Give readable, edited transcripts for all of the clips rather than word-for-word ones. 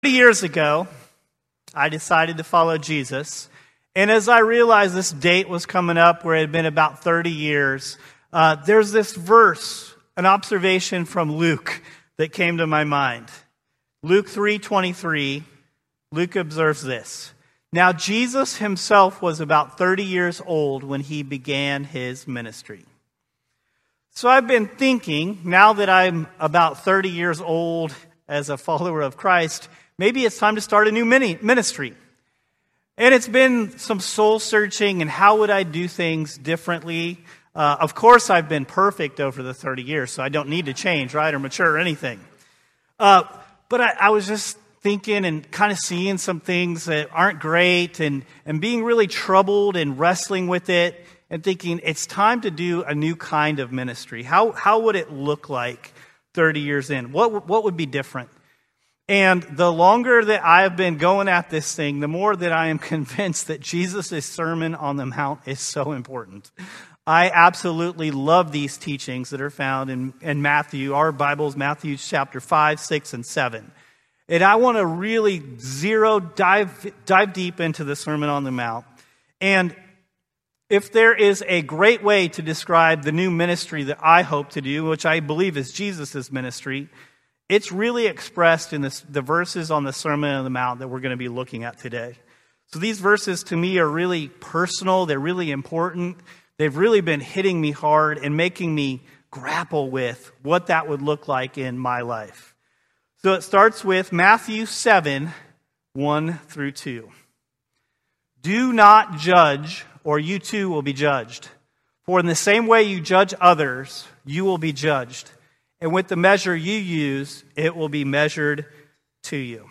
Years ago, I decided to follow Jesus. And as I realized this date was coming up where it had been about 30 years, there's this verse, an observation from Luke that came to my mind. Luke 3:23, Luke observes this. Now Jesus himself was about 30 years old when he began his ministry. So I've been thinking, now that I'm about 30 years old as a follower of Christ, maybe it's time to start a new ministry. And it's been some soul searching and how would I do things differently. Of course, I've been perfect over the 30 years, so I don't need to change, right, or mature or anything. But I was just thinking and kind of seeing some things that aren't great and being really troubled and wrestling with it and thinking it's time to do a new kind of ministry. How would it look like 30 years in? What would be different? And the longer that I have been going at this thing, the more that I am convinced that Jesus' Sermon on the Mount is so important. I absolutely love these teachings that are found in Matthew, our Bibles, Matthew chapter 5, 6, and 7. And I want to really dive deep into the Sermon on the Mount. And if there is a great way to describe the new ministry that I hope to do, which I believe is Jesus' ministry, it's really expressed in the verses on the Sermon on the Mount that we're going to be looking at today. So these verses to me are really personal. They're really important. They've really been hitting me hard and making me grapple with what that would look like in my life. So it starts with Matthew 7, 1 through 2. Do not judge, or you too will be judged. For in the same way you judge others, you will be judged. And with the measure you use, it will be measured to you.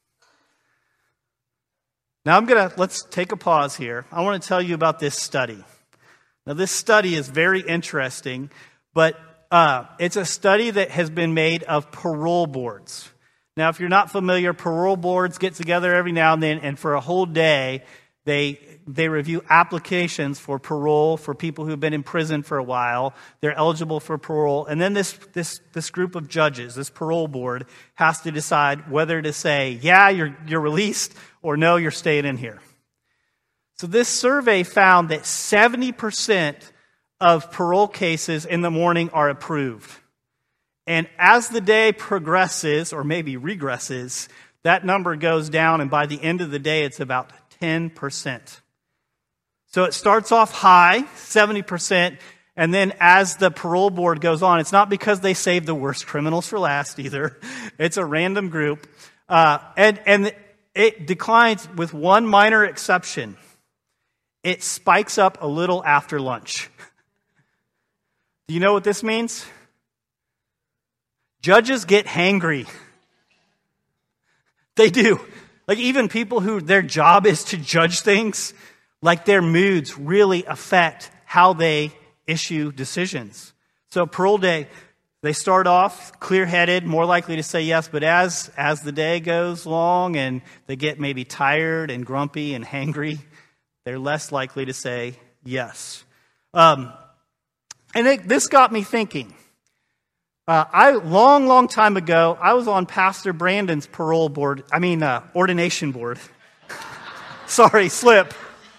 Now let's take a pause here. I want to tell you about this study. Now this study is very interesting, but it's a study that has been made of parole boards. Now if you're not familiar, parole boards get together every now and then, and for a whole day, they review applications for parole for people who've been in prison for a while. They're eligible for parole. And then this group of judges, this parole board, has to decide whether to say, yeah, you're released, or no, you're staying in here. So this survey found that 70% of parole cases in the morning are approved. And as the day progresses, or maybe regresses, that number goes down, and by the end of the day, it's about 10%. So it starts off high, 70%, and then as the parole board goes on, it's not because they saved the worst criminals for last either. It's a random group. And it declines with one minor exception. It spikes up a little after lunch. Do you know what this means? Judges get hangry. They do. Like even people who their job is to judge things, like their moods really affect how they issue decisions. So parole day, they start off clear-headed, more likely to say yes, but as the day goes long and they get maybe tired and grumpy and hangry, they're less likely to say yes. This got me thinking. Long time ago, I was on Pastor Brandon's ordination board. Sorry, slip.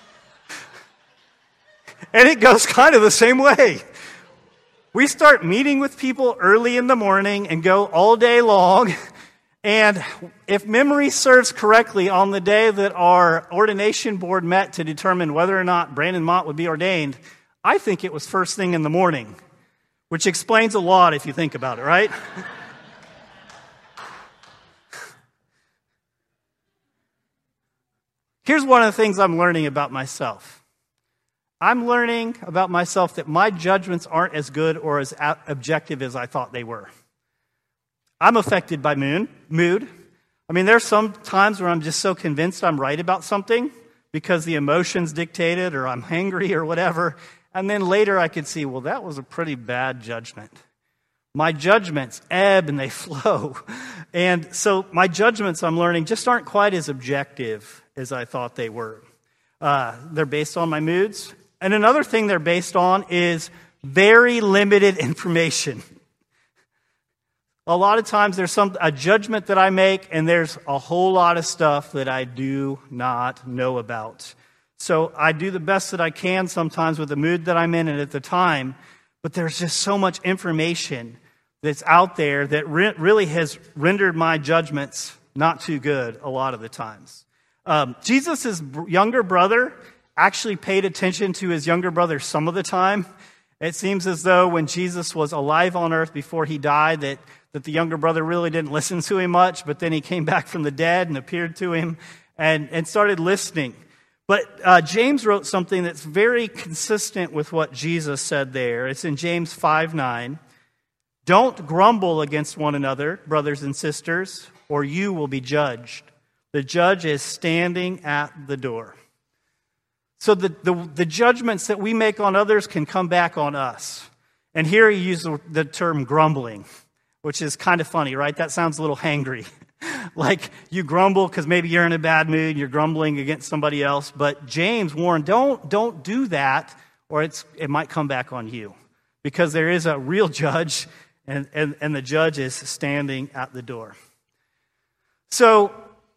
And it goes kind of the same way. We start meeting with people early in the morning and go all day long. And if memory serves correctly, on the day that our ordination board met to determine whether or not Brandon Mott would be ordained, I think it was first thing in the morning. Which explains a lot if you think about it, right? Here's one of the things I'm learning about myself. I'm learning about myself that my judgments aren't as good or as objective as I thought they were. I'm affected by mood. I mean, there's some times where I'm just so convinced I'm right about something because the emotions dictate it, or I'm hangry or whatever. And then later I could see, well, that was a pretty bad judgment. My judgments ebb and they flow. And so my judgments, I'm learning, just aren't quite as objective as I thought they were. They're based on my moods. And another thing they're based on is very limited information. A lot of times there's a judgment that I make, and there's a whole lot of stuff that I do not know about. So I do the best that I can sometimes with the mood that I'm in and at the time, but there's just so much information that's out there that really has rendered my judgments not too good a lot of the times. Jesus' younger brother actually paid attention to his younger brother some of the time. It seems as though when Jesus was alive on earth before he died, that the younger brother really didn't listen to him much, but then he came back from the dead and appeared to him and started listening. But James wrote something that's very consistent with what Jesus said there. It's in James 5:9. Don't grumble against one another, brothers and sisters, or you will be judged. The judge is standing at the door. So the judgments that we make on others can come back on us. And here he used the term grumbling, which is kind of funny, right? That sounds a little hangry. Like you grumble because maybe you're in a bad mood, you're grumbling against somebody else. But James warned, don't do that, or it might come back on you. Because there is a real judge, and the judge is standing at the door. So,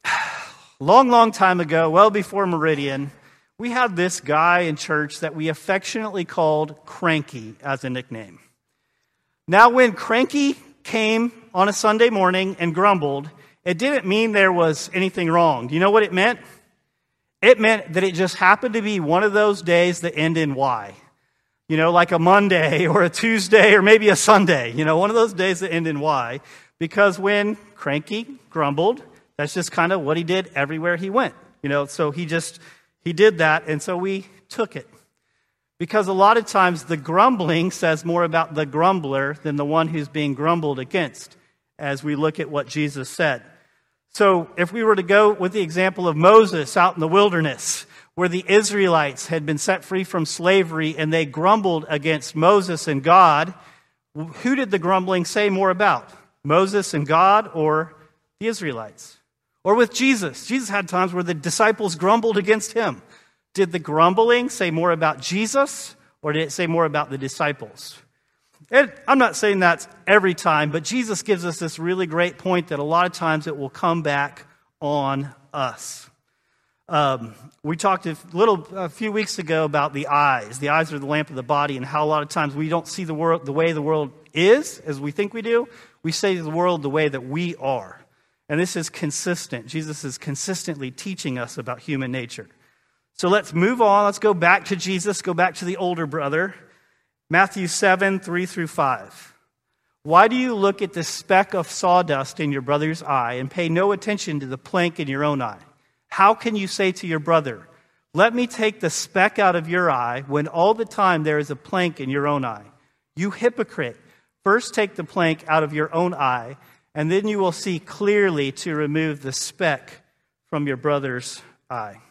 long time ago, well before Meridian, we had this guy in church that we affectionately called Cranky as a nickname. Now, when Cranky came on a Sunday morning and grumbled, it didn't mean there was anything wrong. Do you know what it meant? It meant that it just happened to be one of those days that end in Y. You know, like a Monday or a Tuesday or maybe a Sunday. You know, one of those days that end in Y. Because when Cranky grumbled, that's just kind of what he did everywhere he went. You know, so he did that, and so we took it. Because a lot of times the grumbling says more about the grumbler than the one who's being grumbled against, as we look at what Jesus said. So if we were to go with the example of Moses out in the wilderness, where the Israelites had been set free from slavery and they grumbled against Moses and God, who did the grumbling say more about? Moses and God or the Israelites? Or with Jesus. Jesus had times where the disciples grumbled against him. Did the grumbling say more about Jesus, or did it say more about the disciples? And I'm not saying that's every time, but Jesus gives us this really great point that a lot of times it will come back on us. We talked a few weeks ago about the eyes. The eyes are the lamp of the body, and how a lot of times we don't see the world the way the world is, as we think we do. We see the world the way that we are. And this is consistent. Jesus is consistently teaching us about human nature. So let's move on. Let's go back to Jesus, go back to the older brother. Matthew 7:3-5. Why do you look at the speck of sawdust in your brother's eye and pay no attention to the plank in your own eye? How can you say to your brother, let me take the speck out of your eye, when all the time there is a plank in your own eye? You hypocrite, first take the plank out of your own eye, and then you will see clearly to remove the speck from your brother's eye.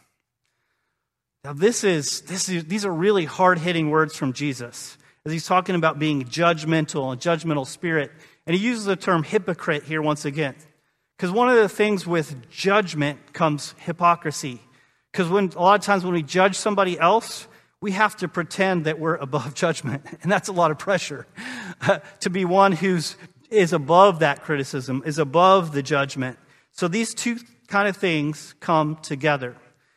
Now these are really hard-hitting words from Jesus, as he's talking about being judgmental, a judgmental spirit. And he uses the term hypocrite here once again. Because one of the things with judgment comes hypocrisy. Because a lot of times when we judge somebody else, we have to pretend that we're above judgment. And that's a lot of pressure. To be one who's is above that criticism, is above the judgment. So these two kind of things come together.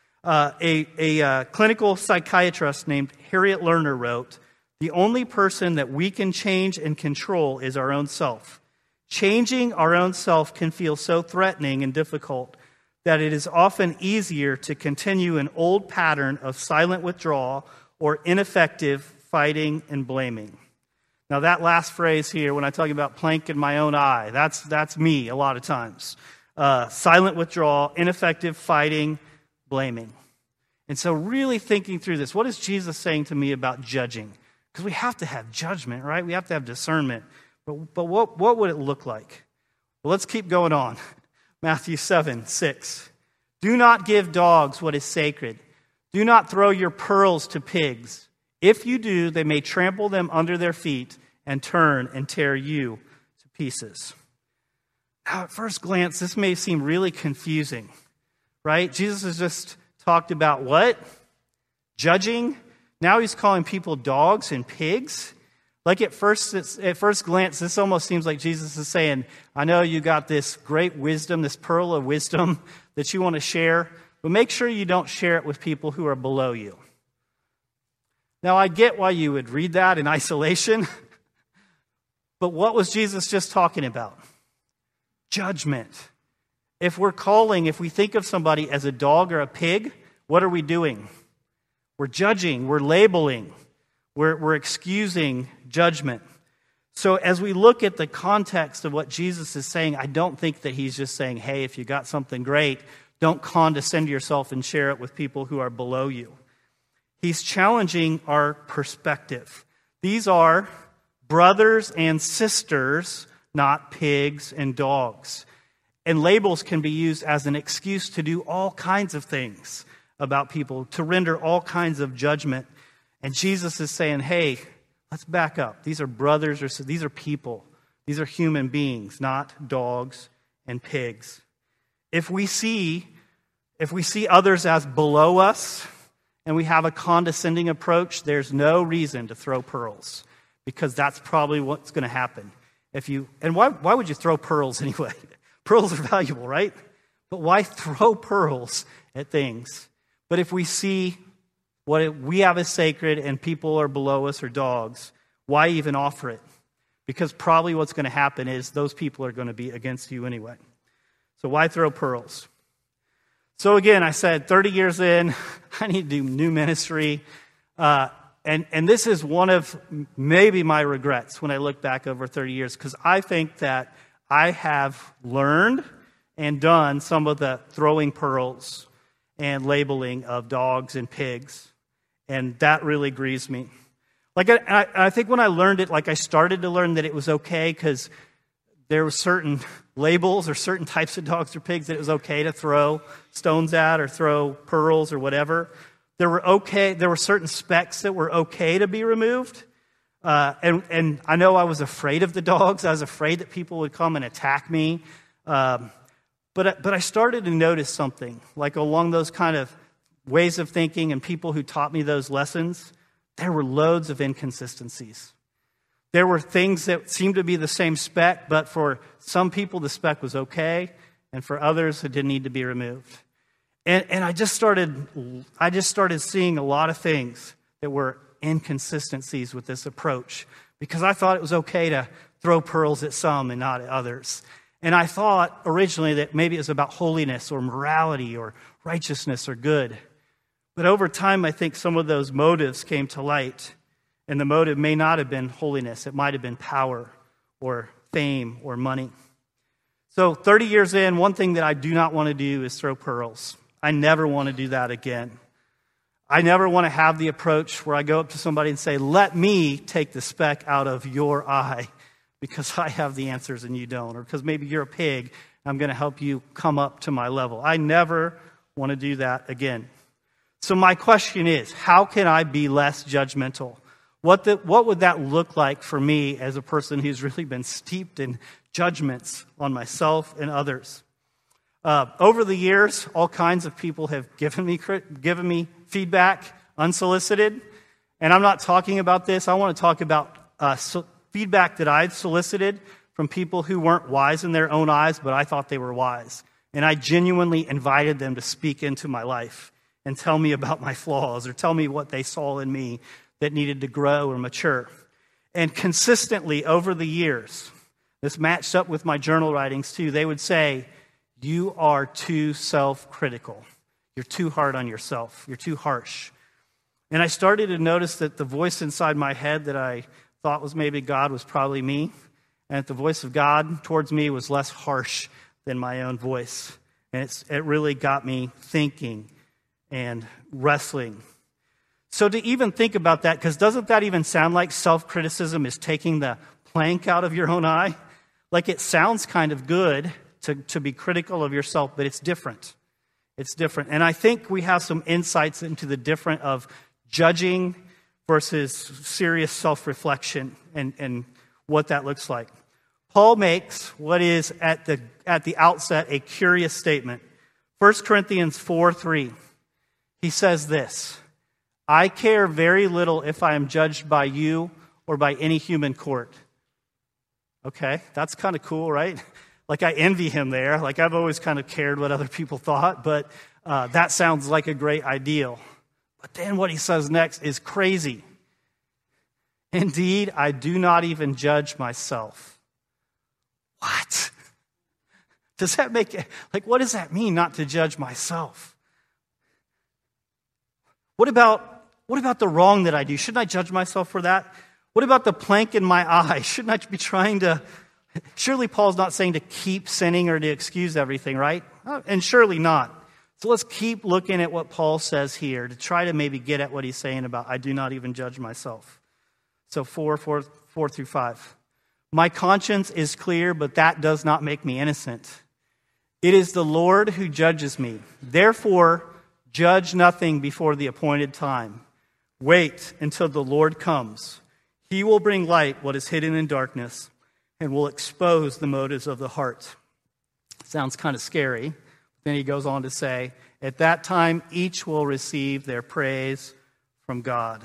A clinical psychiatrist named Harriet Lerner wrote, the only person that we can change and control is our own self. Changing our own self can feel so threatening and difficult that it is often easier to continue an old pattern of silent withdrawal or ineffective fighting and blaming. Now that last phrase here, when I talk about plank in my own eye, that's me a lot of times. Silent withdrawal, ineffective fighting, blaming. And so really thinking through this, what is Jesus saying to me about judging? Because we have to have judgment, right? We have to have discernment. But what would it look like? Well, let's keep going on. Matthew 7:6. Do not give dogs what is sacred. Do not throw your pearls to pigs. If you do, they may trample them under their feet and turn and tear you to pieces. Now, at first glance, this may seem really confusing, right? Jesus has just talked about what? Judging. Now he's calling people dogs and pigs. Like at first glance, this almost seems like Jesus is saying, I know you got this great wisdom, this pearl of wisdom that you want to share, but make sure you don't share it with people who are below you. Now, I get why you would read that in isolation, but what was Jesus just talking about? Judgment. If we think of somebody as a dog or a pig, what are we doing? We're judging, we're labeling, we're excusing judgment. So as we look at the context of what Jesus is saying, I don't think that he's just saying, hey, if you got something great, don't condescend yourself and share it with people who are below you. He's challenging our perspective. These are brothers and sisters, not pigs and dogs. And labels can be used as an excuse to do all kinds of things about people, to render all kinds of judgment. And Jesus is saying, hey, let's back up. These are brothers, or these are people. These are human beings, not dogs and pigs. If we see others as below us and we have a condescending approach, there's no reason to throw pearls, because that's probably what's going to happen. Why would you throw pearls anyway? Pearls are valuable, right? But why throw pearls at things? But if we see what we have as sacred and people are below us or dogs, why even offer it? Because probably what's going to happen is those people are going to be against you anyway. So why throw pearls? So again, I said 30 years in, I need to do new ministry. And this is one of maybe my regrets when I look back over 30 years, because I think that I have learned and done some of the throwing pearls and labeling of dogs and pigs. And that really grieves me. I think when I learned it, I started to learn that it was okay because there were certain labels or certain types of dogs or pigs that it was okay to throw stones at or throw pearls or whatever. There were certain specks that were okay to be removed. And I know I was afraid of the dogs. I was afraid that people would come and attack me. But I started to notice something, along those kind of ways of thinking and people who taught me those lessons, there were loads of inconsistencies. There were things that seemed to be the same speck, but for some people the speck was okay, and for others it didn't need to be removed. And I just started seeing a lot of things that were inconsistencies with this approach, because I thought it was okay to throw pearls at some and not at others. And I thought originally that maybe it was about holiness or morality or righteousness or good. But over time, I think some of those motives came to light. And the motive may not have been holiness. It might have been power or fame or money. So 30 years in, one thing that I do not want to do is throw pearls. I never want to do that again. I never want to have the approach where I go up to somebody and say, let me take the speck out of your eye because I have the answers and you don't. Or because maybe you're a pig, I'm going to help you come up to my level. I never want to do that again. So my question is, how can I be less judgmental? What would that look like for me as a person who's really been steeped in judgments on myself and others? Over the years, all kinds of people have given me feedback unsolicited. And I'm not talking about this. I want to talk about feedback that I'd solicited from people who weren't wise in their own eyes, but I thought they were wise. And I genuinely invited them to speak into my life and tell me about my flaws or tell me what they saw in me that needed to grow or mature. And consistently over the years, this matched up with my journal writings too, they would say, you are too self-critical. You're too hard on yourself. You're too harsh. And I started to notice that the voice inside my head that I thought was maybe God was probably me, and that the voice of God towards me was less harsh than my own voice. And it really got me thinking and wrestling. So to even think about that, because doesn't that even sound like self-criticism is taking the plank out of your own eye? Like it sounds kind of good to be critical of yourself, but it's different. It's different. And I think we have some insights into the difference of judging versus serious self-reflection and what that looks like. Paul makes what is at the outset a curious statement. 1 Corinthians 4:3. He says this, I care very little if I am judged by you or by any human court. Okay, that's kind of cool, right? Like, I envy him there. Like, I've always kind of cared what other people thought, but that sounds like a great ideal. But then what he says next is crazy. Indeed, I do not even judge myself. What? Does that make it, like, what does that mean, not to judge myself? What about the wrong that I do? Shouldn't I judge myself for that? What about the plank in my eye? Shouldn't I be trying to... Surely Paul's not saying to keep sinning or to excuse everything, right? And surely not. So let's keep looking at what Paul says here to try to maybe get at what he's saying about I do not even judge myself. So 4 through 5. My conscience is clear, but that does not make me innocent. It is the Lord who judges me. Therefore, judge nothing before the appointed time. Wait until the Lord comes. He will bring light what is hidden in darkness and will expose the motives of the heart. Sounds kind of scary. Then he goes on to say, at that time, each will receive their praise from God.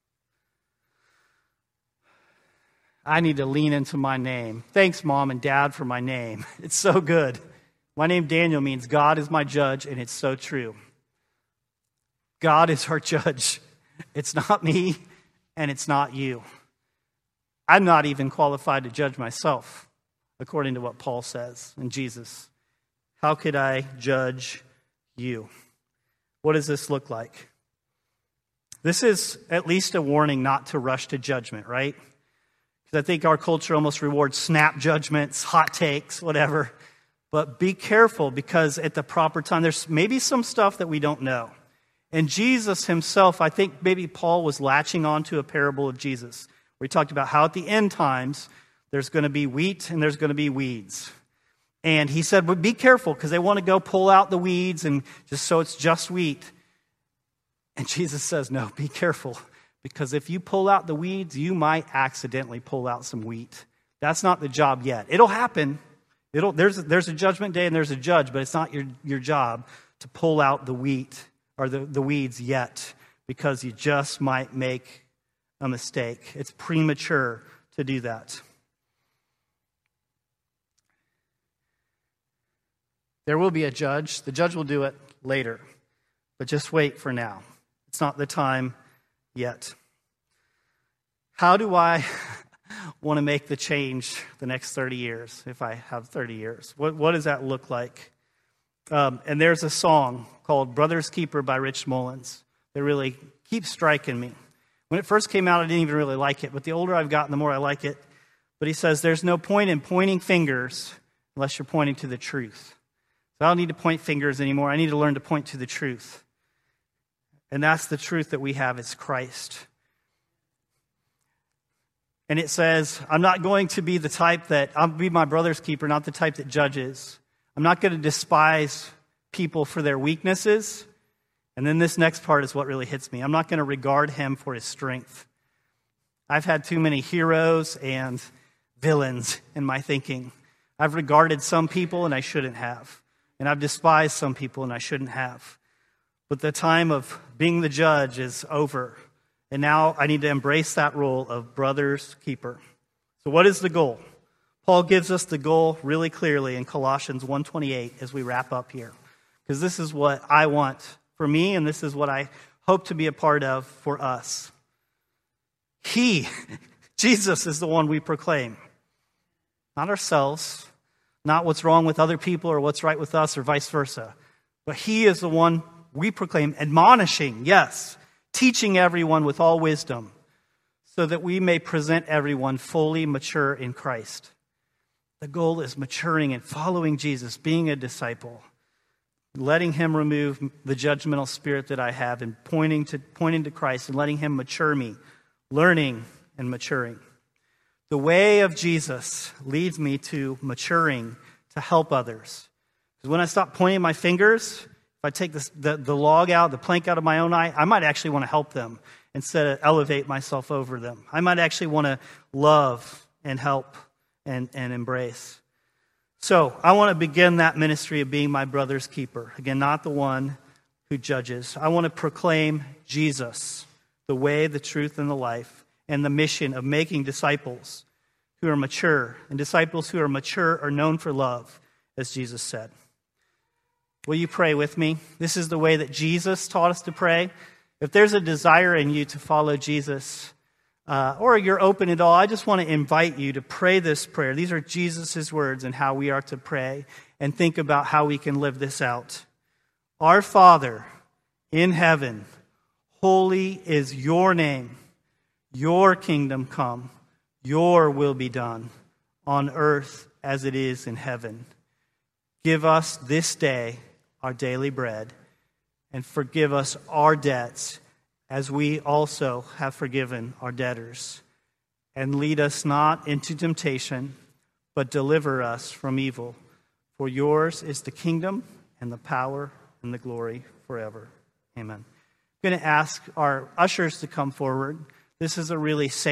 I need to lean into my name. Thanks, Mom and Dad, for my name. It's so good. My name, Daniel, means God is my judge, and it's so true. God is our judge. It's not me, and it's not you. I'm not even qualified to judge myself, according to what Paul says and Jesus. How could I judge you? What does this look like? This is at least a warning not to rush to judgment, right? Because I think our culture almost rewards snap judgments, hot takes, whatever. But be careful, because at the proper time, there's maybe some stuff that we don't know. And Jesus himself, I think maybe Paul was latching on to a parable of Jesus, where he talked about how at the end times, there's going to be wheat and there's going to be weeds. And he said, but be careful, because they want to go pull out the weeds and just so it's just wheat. And Jesus says, no, be careful, because if you pull out the weeds, you might accidentally pull out some wheat. That's not the job yet. It'll happen. There's a judgment day and there's a judge, but it's not your job to pull out the wheat or the weeds yet, because you just might make a mistake. It's premature to do that. There will be a judge. The judge will do it later. But just wait for now. It's not the time yet. How do I want to make the change the next 30 years, if I have 30 years? What does that look like? And there's a song called Brother's Keeper by Rich Mullins that really keeps striking me. When it first came out, I didn't even really like it, but the older I've gotten, the more I like it. But he says, there's no point in pointing fingers unless you're pointing to the truth. So I don't need to point fingers anymore. I need to learn to point to the truth. And that's the truth that we have is Christ. And it says, I'm not going to be the type that, I'll be my brother's keeper, not the type that judges. I'm not going to despise people for their weaknesses. And then this next part is what really hits me. I'm not going to regard him for his strength. I've had too many heroes and villains in my thinking. I've regarded some people and I shouldn't have. And I've despised some people and I shouldn't have. But the time of being the judge is over. And now I need to embrace that role of brother's keeper. So what is the goal? Paul gives us the goal really clearly in Colossians 1:28 as we wrap up here. Because this is what I want for me, and this is what I hope to be a part of for us. Jesus is the one we proclaim. Not ourselves, not what's wrong with other people or what's right with us or vice versa. But he is the one we proclaim, admonishing, yes, teaching everyone with all wisdom, so that we may present everyone fully mature in Christ. The goal is maturing and following Jesus, being a disciple, letting him remove the judgmental spirit that I have and pointing to Christ and letting him mature me, learning and maturing. The way of Jesus leads me to maturing to help others. Because when I stop pointing my fingers, if I take the log out, the plank out of my own eye, I might actually want to help them instead of elevate myself over them. I might actually want to love and help and embrace. So I want to begin that ministry of being my brother's keeper. Again, not the one who judges. I want to proclaim Jesus, the way, the truth, and the life, and the mission of making disciples who are mature. And disciples who are mature are known for love, as Jesus said. Will you pray with me? This is the way that Jesus taught us to pray. If there's a desire in you to follow Jesus, or you're open at all, I just want to invite you to pray this prayer. These are Jesus' words and how we are to pray, and think about how we can live this out. Our Father in heaven, holy is your name. Your kingdom come. Your will be done on earth as it is in heaven. Give us this day our daily bread, and forgive us our debts as we also have forgiven our debtors. And lead us not into temptation, but deliver us from evil. For yours is the kingdom and the power and the glory forever. Amen. I'm going to ask our ushers to come forward. This is a really